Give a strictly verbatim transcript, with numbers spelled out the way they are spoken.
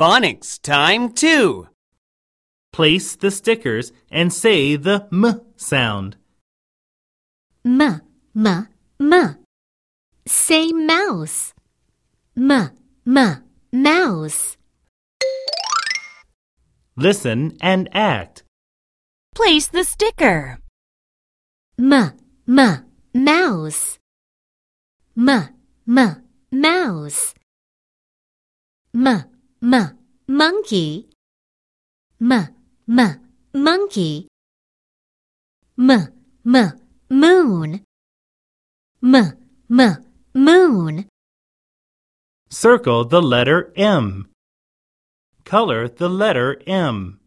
Phonics time two. Place the stickers and say the M sound. M, m, m. Say mouse. M, m, mouse. Listen and act. Place the sticker. M, m, mouse. M, m, mouse. M, m, monkey. M, m, monkey. M, m, moon. M, m, moon. Circle the letter M. Color the letter M.